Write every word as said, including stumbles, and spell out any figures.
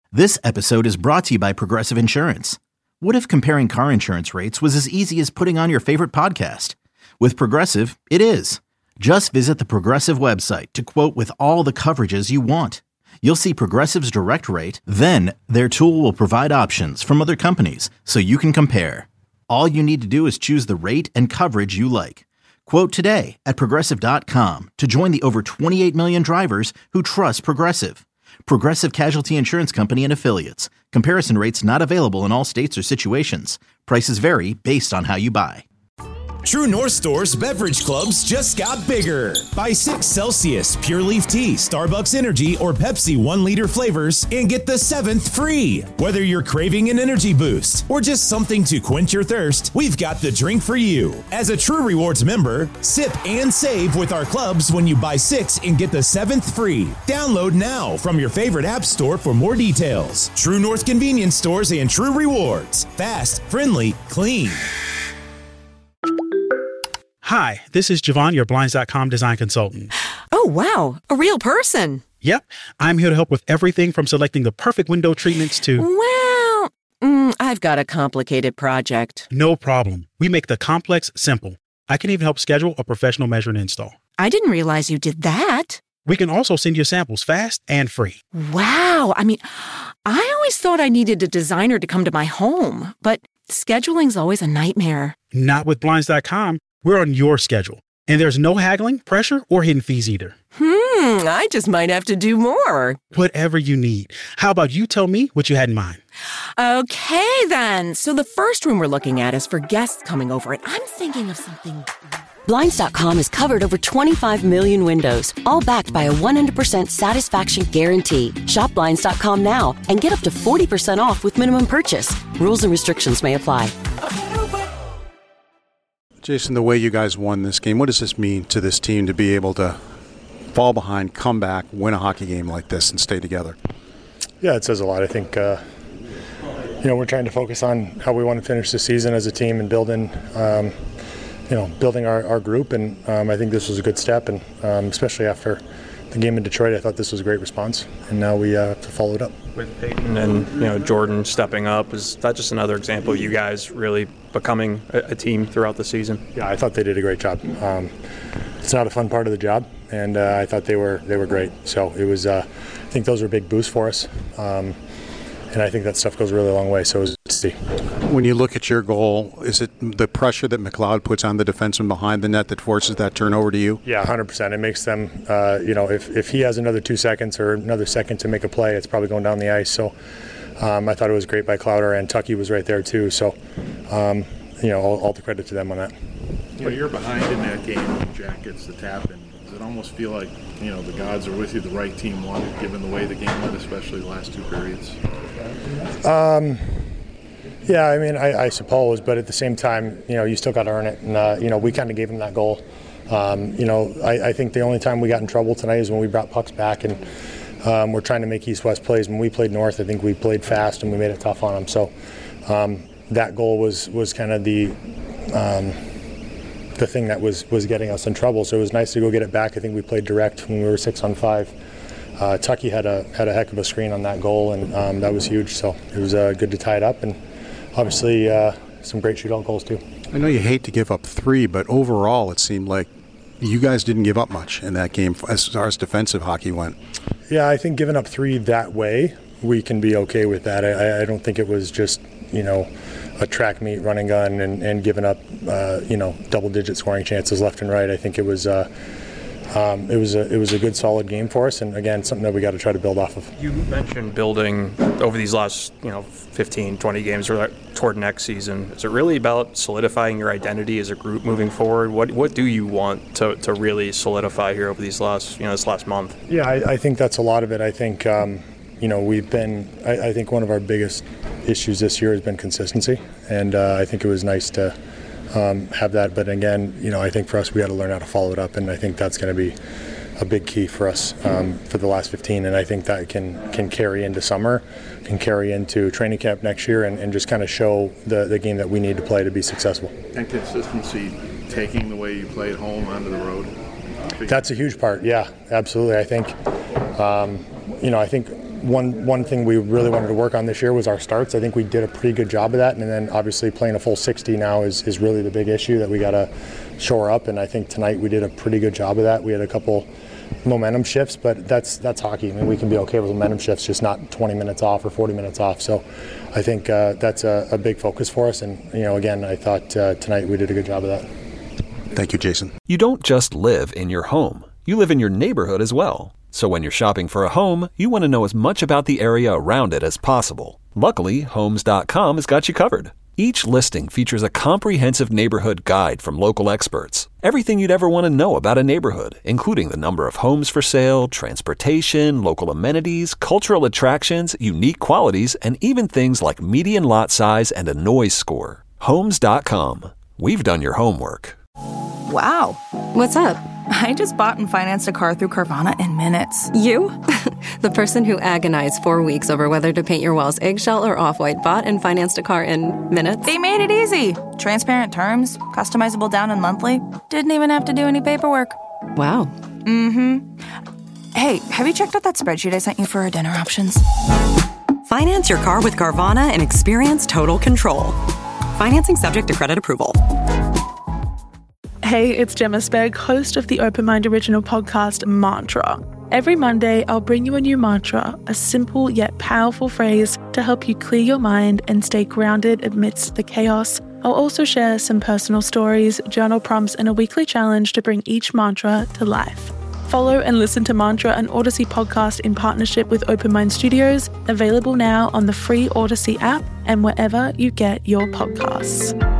This episode is brought to you by Progressive Insurance. What if comparing car insurance rates was as easy as putting on your favorite podcast? With Progressive, it is. Just visit the Progressive website to quote with all the coverages you want. You'll see Progressive's direct rate, then their tool will provide options from other companies so you can compare. All you need to do is choose the rate and coverage you like. Quote today at progressive dot com to join the over twenty-eight million drivers who trust Progressive. Progressive Casualty Insurance Company and Affiliates. Comparison rates not available in all states or situations. Prices vary based on how you buy. True North Store's beverage clubs just got bigger. Buy six Celsius, Pure Leaf Tea, Starbucks Energy, or Pepsi one liter flavors and get the seventh free. Whether you're craving an energy boost or just something to quench your thirst, we've got the drink for you. As a True Rewards member, sip and save with our clubs when you buy six and get the seventh free. Download now from your favorite app store for more details. True North Convenience Stores and True Rewards. Fast, friendly, clean. Hi, this is Javon, your Blinds dot com design consultant. Oh, wow. A real person. Yep. I'm here to help with everything from selecting the perfect window treatments to... Well, mm, I've got a complicated project. No problem. We make the complex simple. I can even help schedule a professional measure and install. I didn't realize you did that. We can also send you samples fast and free. Wow. I mean, I always thought I needed a designer to come to my home, but scheduling's always a nightmare. Not with Blinds dot com. We're on your schedule, and there's no haggling, pressure, or hidden fees either. Hmm, I just might have to do more. Whatever you need. How about you tell me what you had in mind? Okay, then. So the first room we're looking at is for guests coming over, and I'm thinking of something... Blinds dot com has covered over twenty-five million windows, all backed by a one hundred percent satisfaction guarantee. Shop Blinds dot com now and get up to forty percent off with minimum purchase. Rules and restrictions may apply. Jason, the way you guys won this game, what does this mean to this team to be able to fall behind, come back, win a hockey game like this, and stay together? Yeah, it says a lot. I think, uh, you know, we're trying to focus on how we want to finish the season as a team and building, um, you know, building our, our group. And um, I think this was a good step. And um, especially after the game in Detroit, I thought this was a great response. And now we uh, have to follow it up. With Peyton and, you know, Jordan stepping up, is that just another example of you guys really becoming a, a team throughout the season? Yeah, I thought they did a great job. Um, it's not a fun part of the job, and uh, I thought they were they were great. So it was, uh, I think those were big boosts for us, um, and I think that stuff goes a really long way. So it was good to see. When you look at your goal, is it the pressure that McLeod puts on the defenseman behind the net that forces that turnover to you? Yeah, one hundred percent. It makes them, uh, you know, if, if he has another two seconds or another second to make a play, it's probably going down the ice. So um, I thought it was great by Clowder, and Tucky was right there too. So, um, you know, all, all the credit to them on that. You know, you're behind in that game when Jack gets the tap, and does it almost feel like, you know, the gods are with you, the right team won it, given the way the game went, especially the last two periods? Um, yeah, I mean, I, I suppose, but at the same time, you know, you still got to earn it. And, uh, you know, we kind of gave him that goal. Um, you know, I, I think the only time we got in trouble tonight is when we brought pucks back and um, we're trying to make east-west plays. When we played north, I think we played fast and we made it tough on them. So um, that goal was, was kind of the um, the thing that was, was getting us in trouble. So it was nice to go get it back. I think we played direct when we were six on five. Uh, Tucky had a had a heck of a screen on that goal, and um, that was huge. So it was uh, good to tie it up, and obviously uh, some great shootout goals too. I know you hate to give up three, but overall it seemed like you guys didn't give up much in that game as far as defensive hockey went. Yeah, I think giving up three that way, we can be okay with that. I, I don't think it was just, you know, a track meet, running gun, and, and giving up, uh, you know, double-digit scoring chances left and right. I think it was uh, um, it was a it was a good, solid game for us, and again, something that we got to try to build off of. You mentioned building over these last, you know, fifteen, twenty games or toward next season. Is it really about solidifying your identity as a group moving forward? What what do you want to, to really solidify here over these last, you know, this last month? Yeah, I, I think that's a lot of it. I think. Um, You know, we've been, I, I think one of our biggest issues this year has been consistency, and uh, I think it was nice to um, have that. But again, you know, I think for us, we got to learn how to follow it up, and I think that's going to be a big key for us um, for the last fifteen. And I think that can can carry into summer, can carry into training camp next year, and, and just kind of show the, the game that we need to play to be successful. And consistency, taking the way you play at home onto the road. That's a huge part, yeah, absolutely. I think, um, you know, I think one one thing we really wanted to work on this year was our starts. I think we did a pretty good job of that, and then obviously playing a full sixty now is, is really the big issue that we got to shore up, and I think tonight we did a pretty good job of that. We had a couple momentum shifts, but that's that's hockey. I mean, we can be okay with momentum shifts, just not twenty minutes off or forty minutes off. So I think uh, that's a, a big focus for us, and you know, again, I thought uh, tonight we did a good job of that. Thank you, Jason. You don't just live in your home. You live in your neighborhood as well. So when you're shopping for a home, you want to know as much about the area around it as possible. Luckily, Homes dot com has got you covered. Each listing features a comprehensive neighborhood guide from local experts. Everything you'd ever want to know about a neighborhood, including the number of homes for sale, transportation, local amenities, cultural attractions, unique qualities, and even things like median lot size and a noise score. Homes dot com. We've done your homework. Wow. What's up? I just bought and financed a car through Carvana in minutes. You? The person who agonized four weeks over whether to paint your walls eggshell or off-white bought and financed a car in minutes? They made it easy. Transparent terms, customizable down and monthly. Didn't even have to do any paperwork. Wow. Mm-hmm. Hey, have you checked out that spreadsheet I sent you for our dinner options? Finance your car with Carvana and experience total control. Financing subject to credit approval. Hey, it's Gemma Spegg, host of the Open Mind original podcast, Mantra. Every Monday, I'll bring you a new mantra, a simple yet powerful phrase to help you clear your mind and stay grounded amidst the chaos. I'll also share some personal stories, journal prompts, and a weekly challenge to bring each mantra to life. Follow and listen to Mantra, an Odyssey podcast in partnership with Open Mind Studios, available now on the free Odyssey app and wherever you get your podcasts.